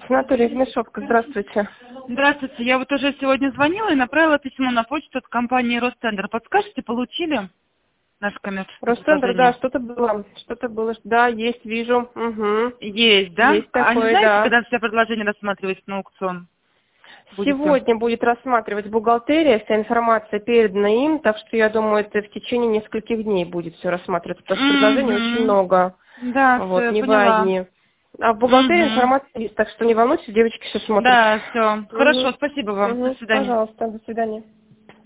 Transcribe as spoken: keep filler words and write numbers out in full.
Санаторий Мешопка, здравствуйте. Здравствуйте, я вот уже сегодня звонила и направила письмо на почту от компании Ростендер. Подскажете, получили наше коммерческое Ростендер, да, предложение? что-то было, что-то было, да, есть, вижу. Угу. Есть, да? Есть А не такое, знаете, да. когда все предложения рассматривать на аукцион будете? Сегодня будет рассматривать бухгалтерия, вся информация передана им, так что я думаю, это в течение нескольких дней будет все рассматриваться, потому что предложений очень Угу. много. Да, все, Вот, я не вы поняла. одни. А в бухгалтерии Угу. информация есть, так что не волнуйтесь, девочки все смотрят. Да, все. Угу. Хорошо, спасибо вам. До Угу. свидания. Пожалуйста, до свидания.